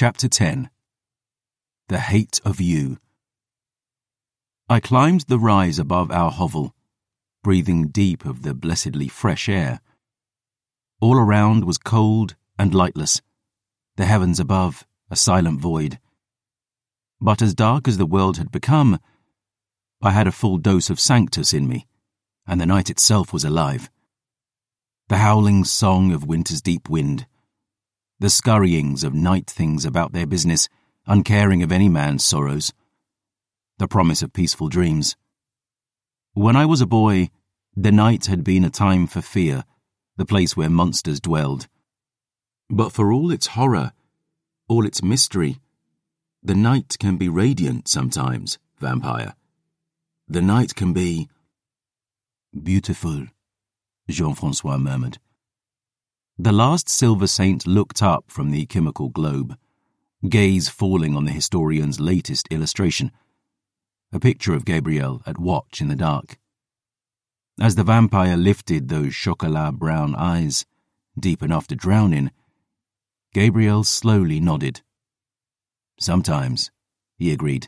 Chapter 10. The Hate of You. I climbed the rise above our hovel, breathing deep of the blessedly fresh air. All around was cold and lightless, the heavens above a silent void. But as dark as the world had become, I had a full dose of Sanctus in me, and the night itself was alive. The howling song of winter's deep wind, the scurryings of night things about their business, uncaring of any man's sorrows, the promise of peaceful dreams. When I was a boy, the night had been a time for fear, the place where monsters dwelled. But for all its horror, all its mystery, the night can be radiant sometimes, vampire. The night can be beautiful, Jean-Francois murmured. The last silver saint looked up from the chemical globe, gaze falling on the historian's latest illustration, a picture of Gabriel at watch in the dark. As the vampire lifted those chocolat-brown eyes, deep enough to drown in, Gabriel slowly nodded. Sometimes, he agreed.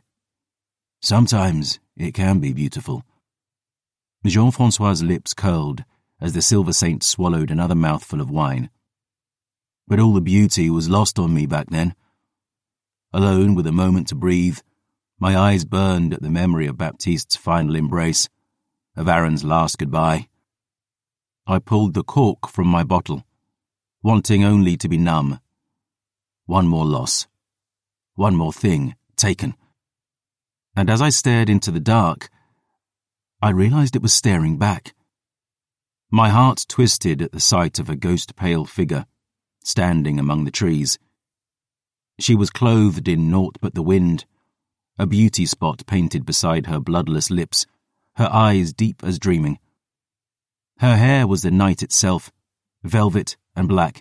Sometimes it can be beautiful. Jean-Francois's lips curled as the silver saint swallowed another mouthful of wine. But all the beauty was lost on me back then. Alone with a moment to breathe, my eyes burned at the memory of Baptiste's final embrace, of Aaron's last goodbye. I pulled the cork from my bottle, wanting only to be numb. One more loss. One more thing taken. And as I stared into the dark, I realized it was staring back. My heart twisted at the sight of a ghost-pale figure, standing among the trees. She was clothed in naught but the wind, a beauty spot painted beside her bloodless lips, her eyes deep as dreaming. Her hair was the night itself, velvet and black.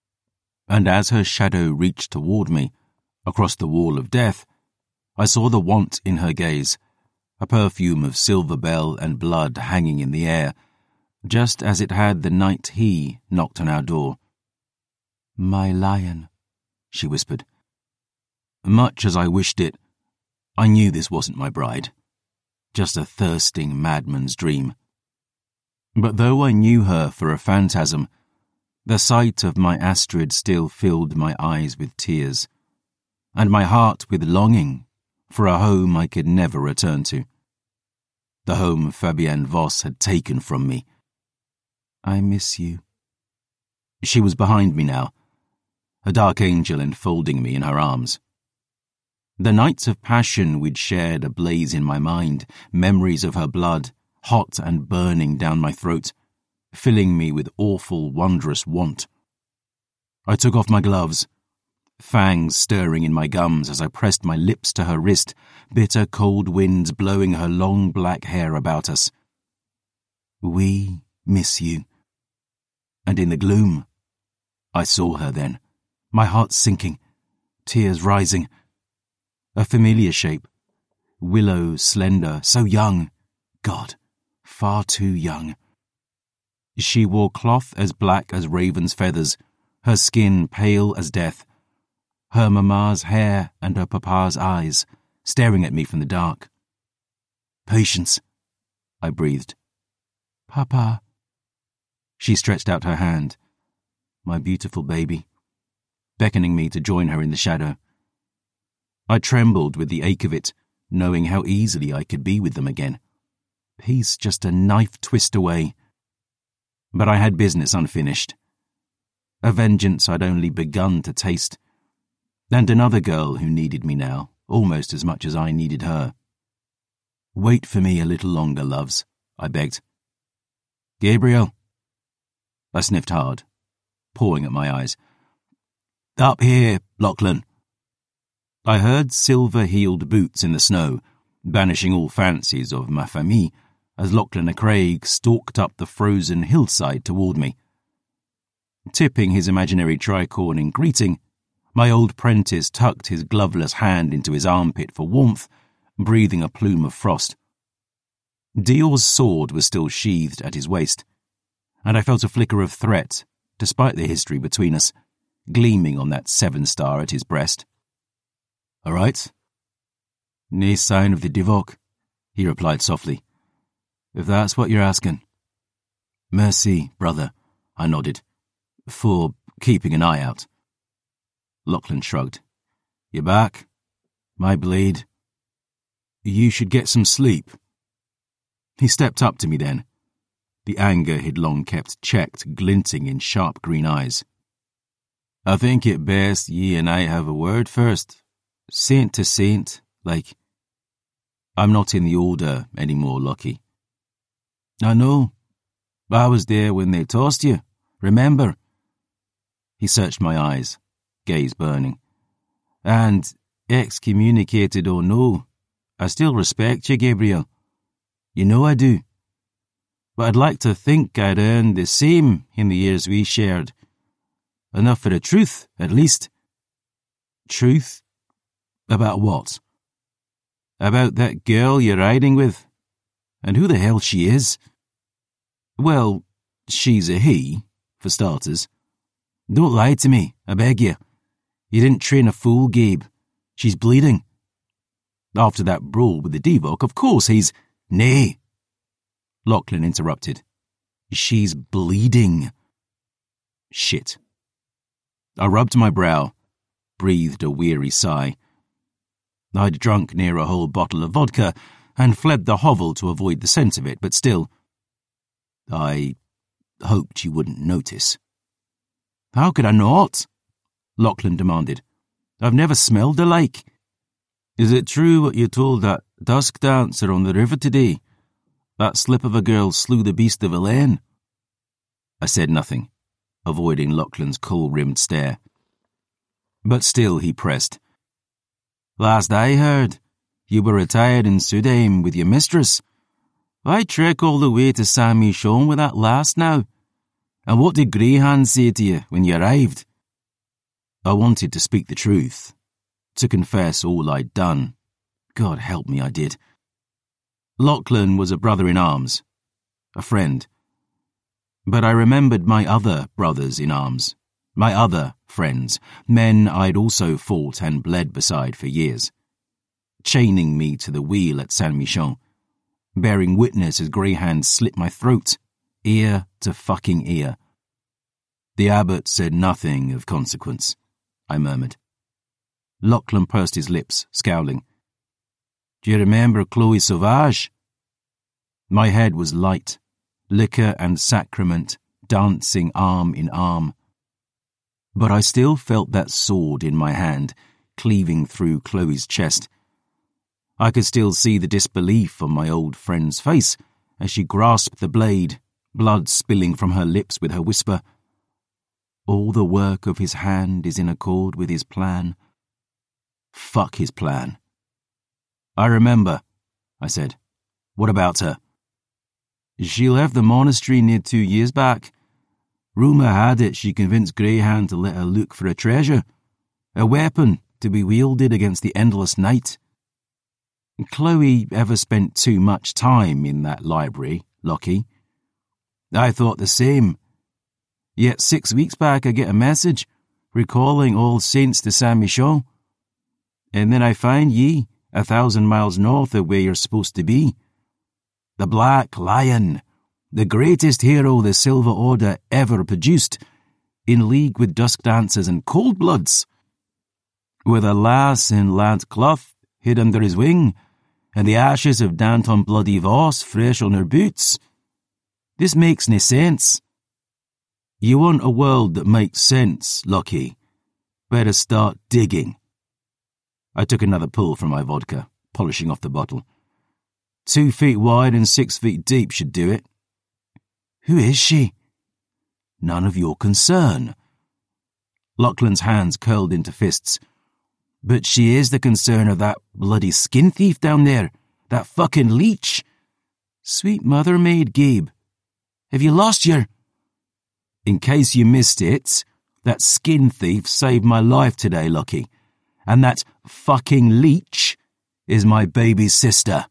And as her shadow reached toward me, across the wall of death, I saw the want in her gaze, a perfume of silver bell and blood hanging in the air, just as it had the night he knocked on our door. "My lion," she whispered. Much as I wished it, I knew this wasn't my bride, just a thirsting madman's dream. But though I knew her for a phantasm, the sight of my Astrid still filled my eyes with tears, and my heart with longing for a home I could never return to. The home Fabienne Voss had taken from me. "I miss you." She was behind me now, a dark angel enfolding me in her arms. The nights of passion we'd shared ablaze in my mind, memories of her blood, hot and burning down my throat, filling me with awful, wondrous want. I took off my gloves, fangs stirring in my gums as I pressed my lips to her wrist, bitter cold winds blowing her long black hair about us. "We miss you." And in the gloom, I saw her then, my heart sinking, tears rising. A familiar shape, willow, slender, so young. God, far too young. She wore cloth as black as raven's feathers, her skin pale as death, her mamma's hair and her papa's eyes, staring at me from the dark. "Patience," I breathed. "Papa." She stretched out her hand, my beautiful baby, beckoning me to join her in the shadow. I trembled with the ache of it, knowing how easily I could be with them again. Peace just a knife twist away. But I had business unfinished. A vengeance I'd only begun to taste, and another girl who needed me now, almost as much as I needed her. "Wait for me a little longer, loves," I begged. "Gabriel." I sniffed hard, pawing at my eyes. "Up here, Lachlan." I heard silver-heeled boots in the snow, banishing all fancies of ma famille, as Lachlan Craig stalked up the frozen hillside toward me. Tipping his imaginary tricorn in greeting, my old prentice tucked his gloveless hand into his armpit for warmth, breathing a plume of frost. Dior's sword was still sheathed at his waist, and I felt a flicker of threat, despite the history between us, gleaming on that 7-star at his breast. All right? Nae sign of the Divok, he replied softly. If that's what you're asking. Merci, brother, I nodded, for keeping an eye out. Lachlan shrugged. You back? My bleed. You should get some sleep. He stepped up to me then, the anger he'd long kept checked glinting in sharp green eyes. I think it best ye and I have a word first. Saint to saint, like. I'm not in the order anymore, Lucky. I know. I was there when they tossed you. Remember? He searched my eyes, gaze burning. And, excommunicated or no, I still respect you, Gabriel. You know I do. But I'd like to think I'd earned the same in the years we shared. Enough for the truth, at least. Truth? About what? About that girl you're riding with. And who the hell she is. Well, she's a he, for starters. Don't lie to me, I beg you. You didn't train a fool, Gabe. She's bleeding. After that brawl with the Divok, of course he's... Nay. Lachlan interrupted. She's bleeding. Shit. I rubbed my brow, breathed a weary sigh. I'd drunk near a whole bottle of vodka and fled the hovel to avoid the scent of it, but still... I hoped you wouldn't notice. How could I not? Lachlan demanded. I've never smelled the like. Is it true what you told that dusk dancer on the river today? That slip of a girl slew the beast of Elaine? I said nothing, avoiding Lachlan's coal-rimmed stare. But still he pressed. Last I heard, you were retired in Sudheim with your mistress. Why trek all the way to Saint-Michon with that lass now? And what did Greyhand say to you when you arrived? I wanted to speak the truth, to confess all I'd done. God help me, I did. Lachlan was a brother-in-arms, a friend. But I remembered my other brothers-in-arms, my other friends, men I'd also fought and bled beside for years, chaining me to the wheel at Saint-Michon, bearing witness as Greyhand slit my throat, ear to fucking ear. The abbot said nothing of consequence, I murmured. Lachlan pursed his lips, scowling. Do you remember Chloe Sauvage? My head was light, liquor and sacrament dancing arm in arm. But I still felt that sword in my hand, cleaving through Chloe's chest. I could still see the disbelief on my old friend's face as she grasped the blade, blood spilling from her lips with her whisper, all the work of his hand is in accord with his plan. Fuck his plan. I remember, I said. What about her? She left the monastery near 2 years back. Rumour had it she convinced Greyhand to let her look for a treasure, a weapon to be wielded against the endless night. Chloe ever spent too much time in that library, Lockie? I thought the same. Yet 6 weeks back I get a message recalling All Saints to Saint-Michon. And then I find ye 1,000 miles north of where you're supposed to be. The Black Lion, the greatest hero the Silver Order ever produced, in league with dusk dancers and cold bloods. With a lass in lant cloth hid under his wing, and the ashes of Danton Bloody Voss fresh on her boots. This makes nae sense. You want a world that makes sense, Lockie. Better start digging. I took another pull from my vodka, polishing off the bottle. 2 feet wide and 6 feet deep should do it. Who is she? None of your concern. Lachlan's hands curled into fists. But she is the concern of that bloody skin thief down there, that fucking leech. Sweet mother maid, Gabe. Have you lost your... In case you missed it, that skin thief saved my life today, Lockie. And that fucking leech is my baby's sister.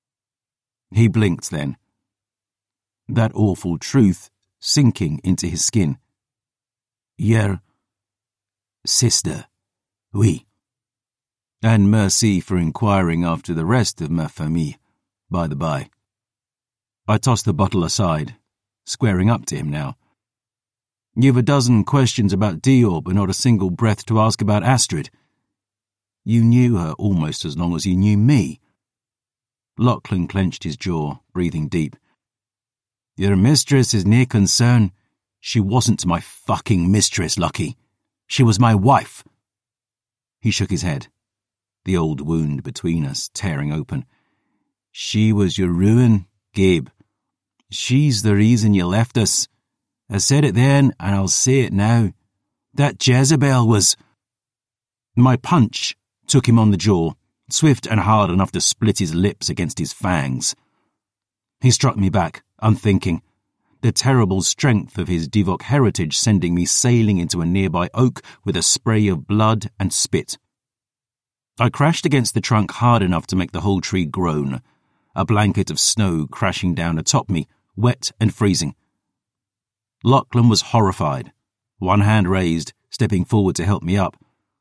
He blinked then. That awful truth sinking into his skin. Your sister, oui. And merci for inquiring after the rest of ma famille, by the by. I tossed the bottle aside, squaring up to him now. You've a dozen questions about Dior, but not a single breath to ask about Astrid. You knew her almost as long as you knew me. Lachlan clenched his jaw, breathing deep. Your mistress is nae concern. She wasn't my fucking mistress, Lucky. She was my wife. He shook his head, the old wound between us tearing open. She was your ruin, Gabe. She's the reason you left us. I said it then, and I'll say it now. That Jezebel was... My punch took him on the jaw, swift and hard enough to split his lips against his fangs. He struck me back, unthinking, the terrible strength of his Divok heritage sending me sailing into a nearby oak with a spray of blood and spit. I crashed against the trunk hard enough to make the whole tree groan, a blanket of snow crashing down atop me, wet and freezing. Lachlan was horrified, one hand raised, stepping forward to help me up.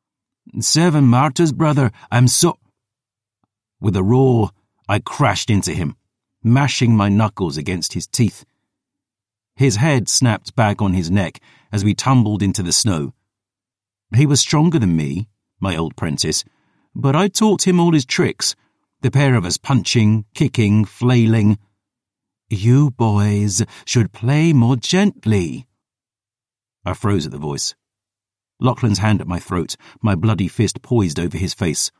7 martyrs, brother, I'm so... With a roar, I crashed into him, mashing my knuckles against his teeth. His head snapped back on his neck as we tumbled into the snow. He was stronger than me, my old prentice, but I taught him all his tricks, the pair of us punching, kicking, flailing. You boys should play more gently. I froze at the voice. Lachlan's hand at my throat, my bloody fist poised over his face.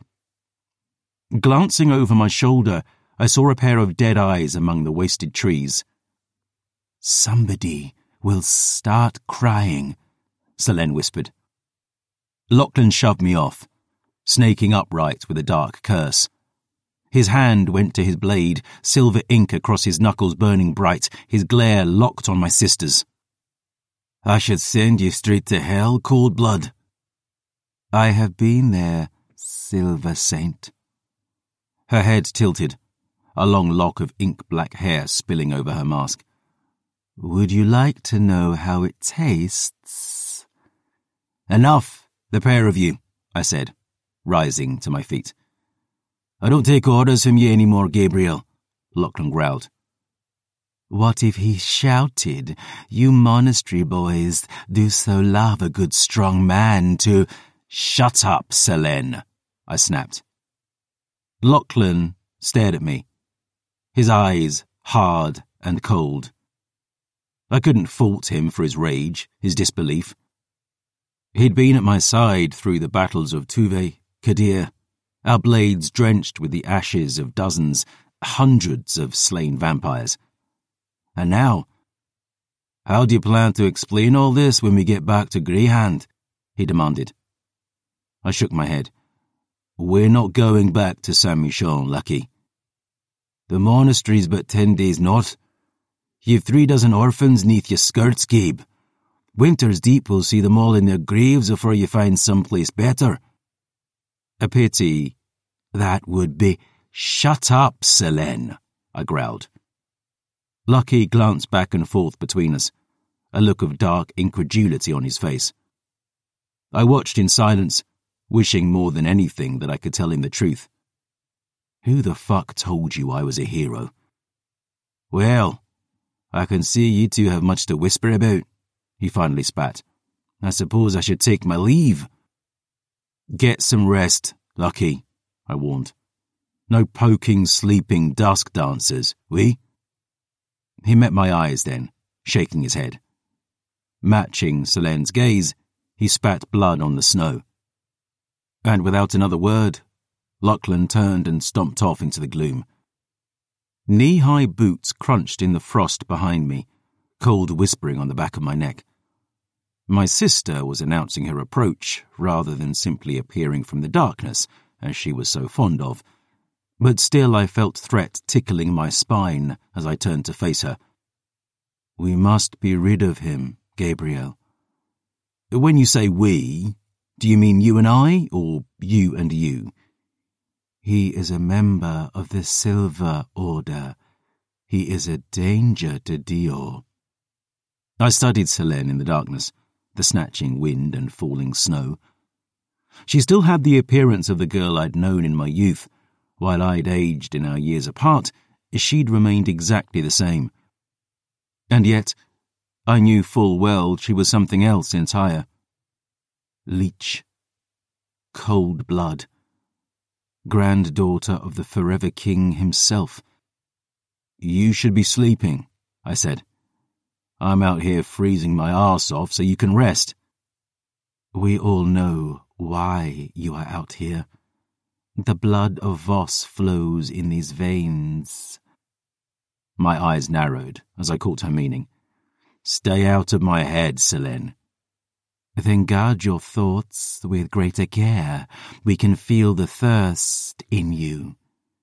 Glancing over my shoulder, I saw a pair of dead eyes among the wasted trees. Somebody will start crying, Selene whispered. Lachlan shoved me off, snaking upright with a dark curse. His hand went to his blade, silver ink across his knuckles burning bright, his glare locked on my sister's. I should send you straight to hell, cold blood. I have been there, Silver Saint. Her head tilted, a long lock of ink-black hair spilling over her mask. Would you like to know how it tastes? Enough, the pair of you, I said, rising to my feet. I don't take orders from you anymore, Gabriel, Lachlan growled. What if he shouted, you monastery boys do so love a good strong man to... Shut up, Selene, I snapped. Lachlan stared at me, his eyes hard and cold. I couldn't fault him for his rage, his disbelief. He'd been at my side through the battles of Tuve, Kadir, our blades drenched with the ashes of dozens, hundreds of slain vampires. And now, how do you plan to explain all this when we get back to Greyhand? He demanded. I shook my head. We're not going back to Saint-Michel, Lucky. The monastery's but 10 days north. You've 3 dozen orphans neath your skirts, Gabe. Winter's Deep will see them all in their graves before you find someplace better. A pity. That would be... Shut up, Selene, I growled. Lucky glanced back and forth between us, a look of dark incredulity on his face. I watched in silence, wishing more than anything that I could tell him the truth. Who the fuck told you I was a hero? Well, I can see you two have much to whisper about, he finally spat. I suppose I should take my leave. Get some rest, Lucky, I warned. No poking, sleeping dusk dancers, we? He met my eyes then, shaking his head. Matching Selene's gaze, he spat blood on the snow. And without another word, Lachlan turned and stomped off into the gloom. Knee-high boots crunched in the frost behind me, cold whispering on the back of my neck. My sister was announcing her approach rather than simply appearing from the darkness, as she was so fond of. But still I felt threat tickling my spine as I turned to face her. We must be rid of him, Gabriel. When you say we, do you mean you and I, or you and you? He is a member of the Silver Order. He is a danger to Dior. I studied Selene in the darkness, the snatching wind and falling snow. She still had the appearance of the girl I'd known in my youth. While I'd aged in our years apart, she'd remained exactly the same. And yet, I knew full well she was something else entire. Leech. Cold blood. Granddaughter of the Forever King himself. "You should be sleeping," I said. "I'm out here freezing my arse off so you can rest." "We all know why you are out here. The blood of Voss flows in these veins." My eyes narrowed as I caught her meaning. "Stay out of my head, Selene." "Then guard your thoughts with greater care. We can feel the thirst in you.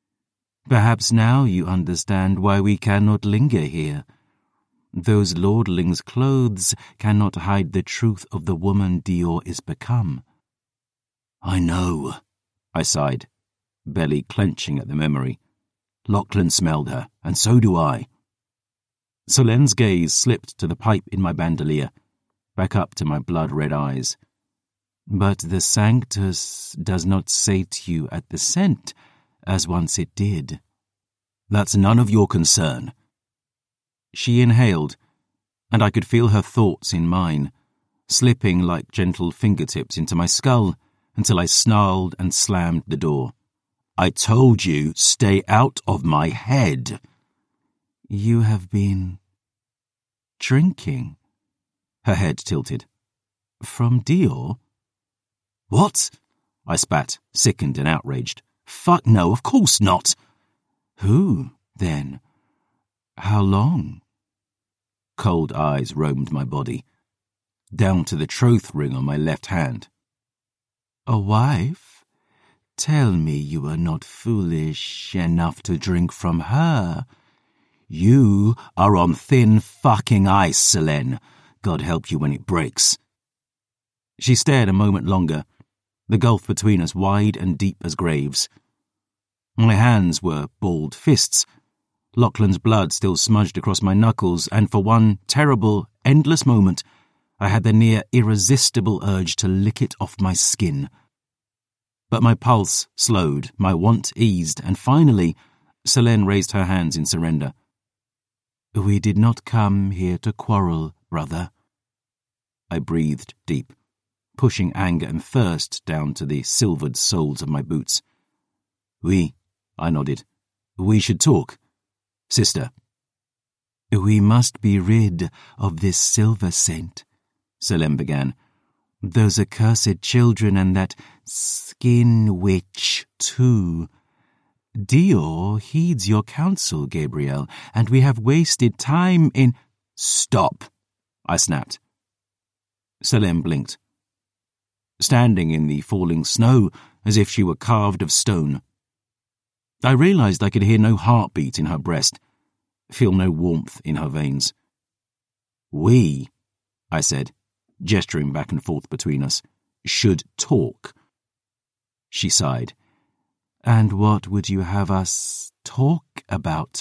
Perhaps now you understand why we cannot linger here. Those lordlings' clothes cannot hide the truth of the woman Dior is become." "I know," I sighed, belly clenching at the memory. "Lachlan smelled her, and so do I." Selene's gaze slipped to the pipe in my bandolier, back up to my blood-red eyes. "But the Sanctus does not sate you at the scent, as once it did." "That's none of your concern." She inhaled, and I could feel her thoughts in mine, slipping like gentle fingertips into my skull until I snarled and slammed the door. "I told you, stay out of my head." "You have been drinking." Her head tilted. "From Dior?" "What?" I spat, sickened and outraged. "Fuck no, of course not." "Who, then? How long?" Cold eyes roamed my body, down to the troth ring on my left hand. "A wife? Tell me you are not foolish enough to drink from her." "You are on thin fucking ice, Selene. God help you when it breaks." She stared a moment longer, the gulf between us wide and deep as graves. My hands were balled fists. Lachlan's blood still smudged across my knuckles, and for one terrible, endless moment, I had the near irresistible urge to lick it off my skin. But my pulse slowed, my want eased, and finally, Selene raised her hands in surrender. "We did not come here to quarrel, brother." I breathed deep, pushing anger and thirst down to the silvered soles of my boots. "Oui," I nodded. "We should talk. Sister." "We must be rid of this silver saint," Selene began. "Those accursed children and that skin witch, too. Dior heeds your counsel, Gabriel, and we have wasted time in—" "Stop," I snapped. Selene blinked, standing in the falling snow as if she were carved of stone. I realized I could hear no heartbeat in her breast, feel no warmth in her veins. "We," I said, gesturing back and forth between us, "should talk." She sighed. "And what would you have us talk about?"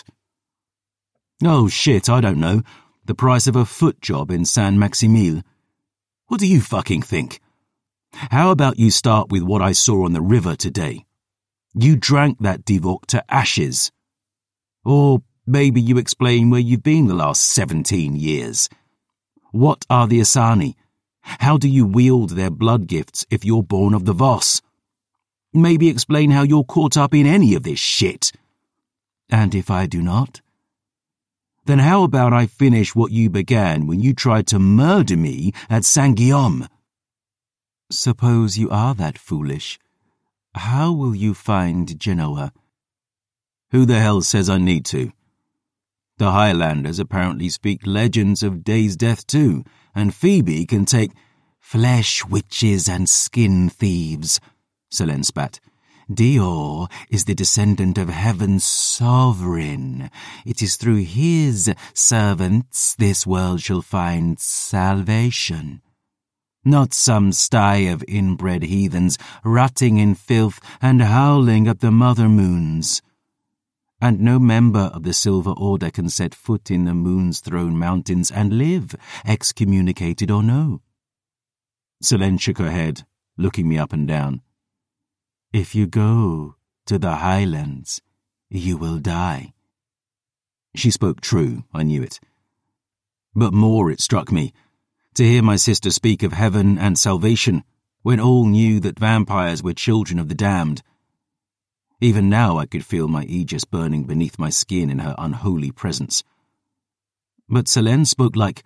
"Oh shit, I don't know. The price of a foot job in Saint-Maximile. What do you fucking think? How about you start with what I saw on the river today? You drank that Divok to ashes. Or maybe you explain where you've been the last 17 years. What are the Asani? How do you wield their blood gifts if you're born of the Voss? Maybe explain how you're caught up in any of this shit." "And if I do not?" "Then how about I finish what you began when you tried to murder me at Saint-Guillaume?" "Suppose you are that foolish. How will you find Genoa?" "Who the hell says I need to? The Highlanders apparently speak legends of Day's death too, and Phoebe can take—" "Flesh witches and skin thieves," Selene spat. "Dior is the descendant of Heaven's sovereign. It is through his servants this world shall find salvation. Not some sty of inbred heathens rotting in filth and howling at the mother moons. And no member of the Silver Order can set foot in the Moon's Throne Mountains and live, excommunicated or no." Selene shook her head, looking me up and down. "If you go to the highlands, you will die." She spoke true, I knew it. But more it struck me, to hear my sister speak of heaven and salvation, when all knew that vampires were children of the damned. Even now I could feel my aegis burning beneath my skin in her unholy presence. But Selene spoke like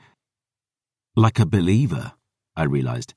a believer, I realized.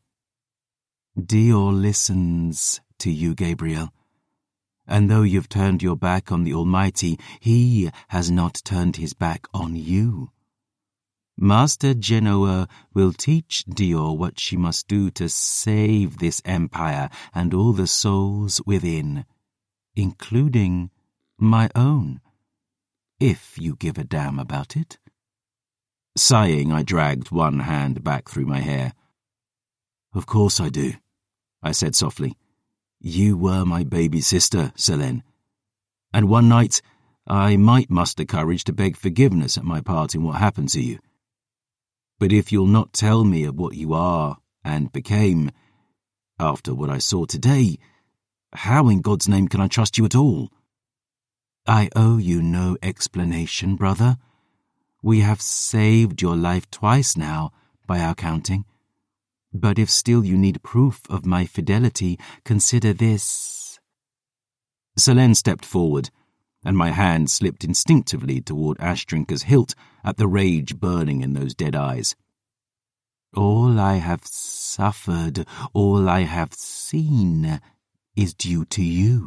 "Dior listens to you, Gabriel. And though you've turned your back on the Almighty, he has not turned his back on you. Master Genoa will teach Dior what she must do to save this empire and all the souls within, including my own, if you give a damn about it." Sighing, I dragged one hand back through my hair. "Of course I do," I said softly. "You were my baby sister, Selene. And one night, I might muster courage to beg forgiveness at my part in what happened to you. But if you'll not tell me of what you are and became, after what I saw today, how in God's name can I trust you at all?" "I owe you no explanation, brother. We have saved your life twice now, by our counting. But if still you need proof of my fidelity, consider this." Selene stepped forward, and my hand slipped instinctively toward Ashdrinker's hilt at the rage burning in those dead eyes. "All I have suffered, all I have seen, is due to you.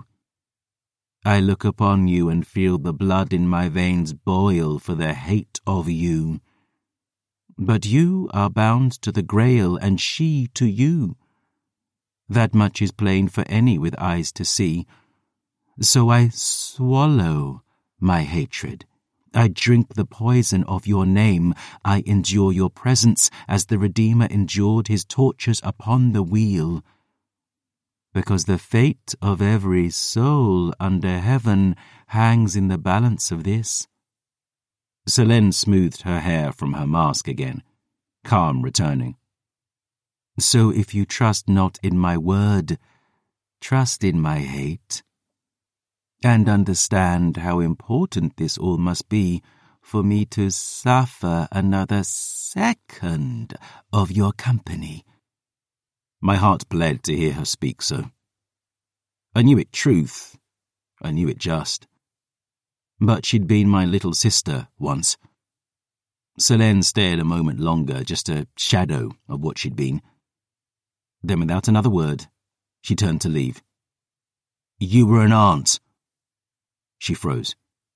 I look upon you and feel the blood in my veins boil for the hate of you. But you are bound to the Grail and she to you. That much is plain for any with eyes to see. So I swallow my hatred. I drink the poison of your name. I endure your presence as the Redeemer endured his tortures upon the wheel. Because the fate of every soul under heaven hangs in the balance of this." Selene smoothed her hair from her mask again, calm returning. "So if you trust not in my word, trust in my hate. And understand how important this all must be for me to suffer another second of your company." My heart bled to hear her speak so. I knew it truth, I knew it just. But she'd been my little sister once. Selene stared a moment longer, just a shadow of what she'd been. Then without another word, she turned to leave. "You were an aunt." She froze.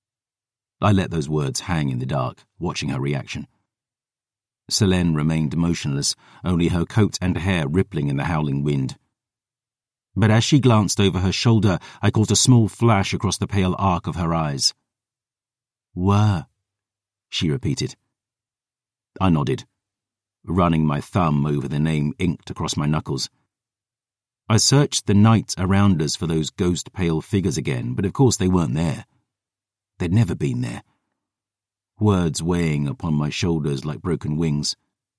I let those words hang in the dark, watching her reaction. Selene remained motionless, only her coat and hair rippling in the howling wind. But as she glanced over her shoulder, I caught a small flash across the pale arc of her eyes. "Were," she repeated. I nodded, running my thumb over the name inked across my knuckles. I searched the night around us for those ghost-pale figures again, but of course they weren't there. They'd never been there. Words weighing upon my shoulders like broken wings.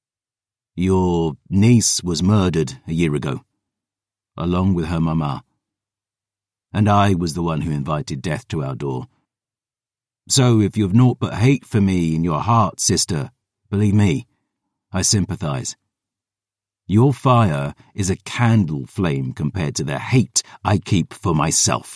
"Your niece was murdered a year ago, along with her mama. And I was the one who invited death to our door. So if you've naught but hate for me in your heart, sister, believe me, I sympathize. Your fire is a candle flame compared to the hate I keep for myself."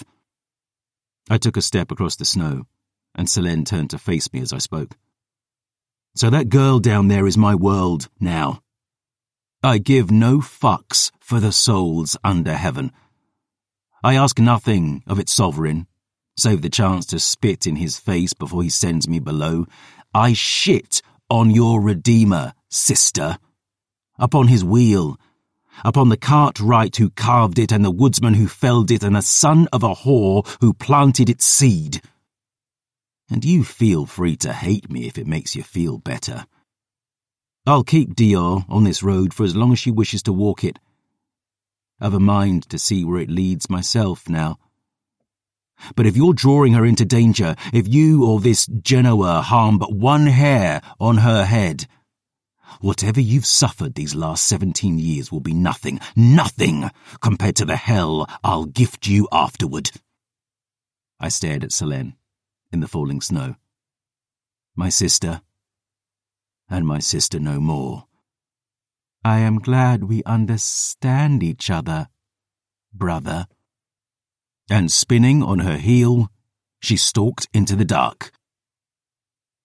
I took a step across the snow, and Selene turned to face me as I spoke. "So that girl down there is my world now. I give no fucks for the souls under heaven. I ask nothing of its sovereign, save the chance to spit in his face before he sends me below. I shit on your Redeemer, sister. Upon his wheel, upon the cartwright who carved it and the woodsman who felled it and the son of a whore who planted its seed. And you feel free to hate me if it makes you feel better. I'll keep Dior on this road for as long as she wishes to walk it. I've a mind to see where it leads myself now. But if you're drawing her into danger, if you or this Genoa harm but one hair on her head, Whatever you've suffered these last 17 years will be nothing compared to the hell I'll gift you afterward. I stared at Selene in the falling snow. My sister, and my sister no more. I am glad we understand each other, brother. And spinning on her heel, she stalked into the dark.